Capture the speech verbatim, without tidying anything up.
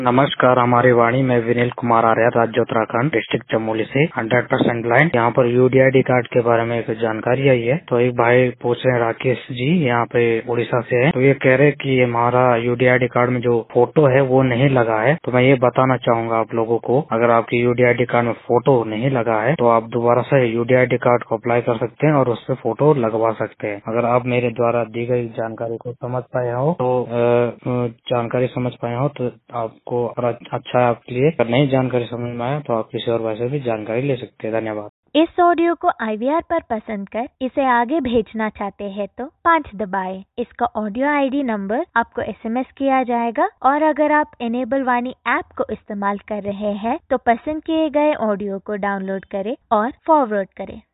नमस्कार, हमारी वाणी में विनील कुमार आर्य, राज्य उत्तराखंड, डिस्ट्रिक्ट चमोली से हंड्रेड परसेंट ब्लाइंड। यहाँ पर यूडीआईडी कार्ड के बारे में एक जानकारी आई है। तो एक भाई पूछ रहे हैं, राकेश जी यहाँ पे उड़ीसा से है। तो ये कह रहे कि हमारा यूडीआईडी कार्ड में जो फोटो है वो नहीं लगा है। तो मैं ये बताना चाहूंगा आप लोगों को, अगर आपके यूडीआईडी कार्ड में फोटो नहीं लगा है तो आप दोबारा से यूडीआईडी कार्ड को अप्लाई कर सकते हैं और उस पर फोटो लगवा सकते हैं। अगर आप मेरे द्वारा दी गई जानकारी को समझ पाए हो तो जानकारी समझ पाए हो तो आपको और अच्छा है आपके लिए। अगर नहीं जानकारी समझ में आया तो आप किसी और वैसे भी जानकारी ले सकते हैं। धन्यवाद। इस ऑडियो को आई वी आर पर पसंद कर इसे आगे भेजना चाहते हैं तो पाँच दबाएं। इसका ऑडियो आई डी नंबर आपको एस एम एस किया जाएगा और अगर आप इनेबल वाणी ऐप को इस्तेमाल कर रहे हैं तो पसंद किए गए ऑडियो को डाउनलोड करें और फॉरवर्ड करें।